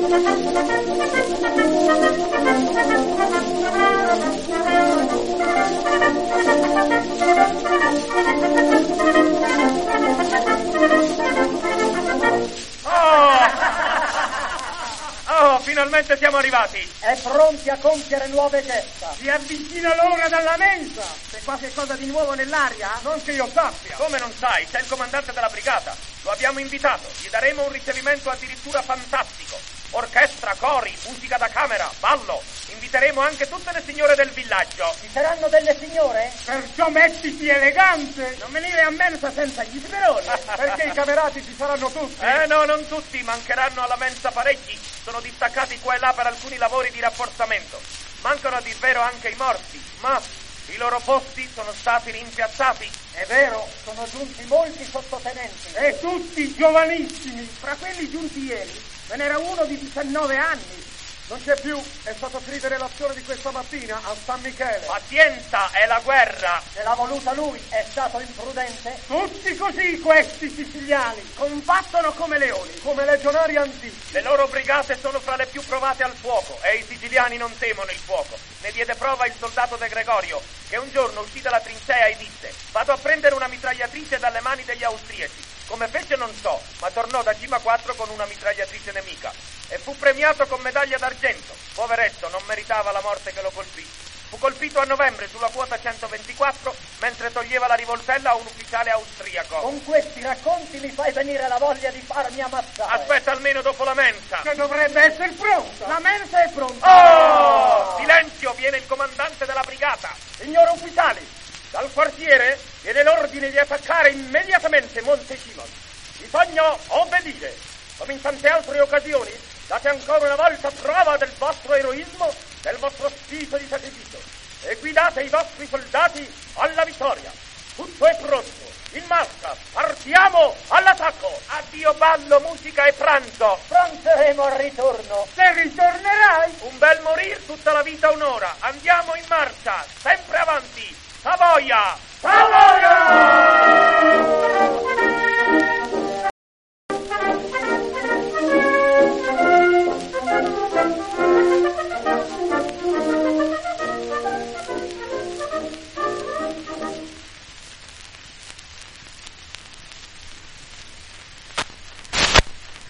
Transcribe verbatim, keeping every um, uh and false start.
Finalmente siamo arrivati. E pronti a compiere nuove gesta. Si avvicina l'ora della mensa. C'è qualche cosa di nuovo nell'aria? Non che io sappia. Come non sai? C'è il comandante della brigata. Lo abbiamo invitato. Gli daremo un ricevimento addirittura fantastico. Orchestra, cori, musica da camera, ballo. Inviteremo anche tutte le signore del villaggio. Ci saranno delle signore? Perciò mettiti elegante. Non venire a mensa senza gli speroni. Perché i camerati ci saranno tutti. Eh no, non tutti. Mancheranno alla mensa parecchi. Sono distaccati qua e là per alcuni lavori di rafforzamento. Mancano a dir vero anche i morti, ma i loro posti sono stati rimpiazzati. È vero, sono giunti molti sottotenenti. E tutti giovanissimi. Fra quelli giunti ieri ve n'era uno di diciannove anni. Non c'è più, è stato scritto relazione di questa mattina a San Michele. Pazienza, è la guerra. Se l'ha voluta lui, è stato imprudente. Tutti così questi siciliani, combattono come leoni, come legionari antichi. Le loro brigate sono fra le più provate al fuoco e i siciliani non temono il fuoco. Ne diede prova il soldato De Gregorio, che un giorno uscì dalla trincea e disse: vado a prendere una mitragliatrice dalle mani degli austriaci. Come fece non so, ma tornò da Cima quattro con una mitragliatrice nemica e fu premiato con medaglia d'argento. Poveretto, non meritava la morte che lo colpì. Fu colpito a novembre sulla quota centoventiquattro mentre toglieva la rivoltella a un ufficiale austriaco. Con questi racconti mi fai venire la voglia di farmi ammazzare. Aspetta almeno dopo la mensa. Che dovrebbe essere pronta. La mensa è pronta. Oh! Silenzio, viene il comandante della brigata. Signori ufficiali, dal quartiere viene l'ordine di attaccare immediatamente Monte Simon. Bisogna obbedire. Come in tante altre occasioni, date ancora una volta prova del vostro eroismo, del vostro spirito di sacrificio e guidate i vostri soldati alla vittoria. Tutto è pronto. In marcia, partiamo all'attacco. Addio ballo, musica e pranzo. Pranzeremo al ritorno. Se ritornerai. Un bel morir tutta la vita un'ora. Andiamo in marcia, sempre avanti. Savoia!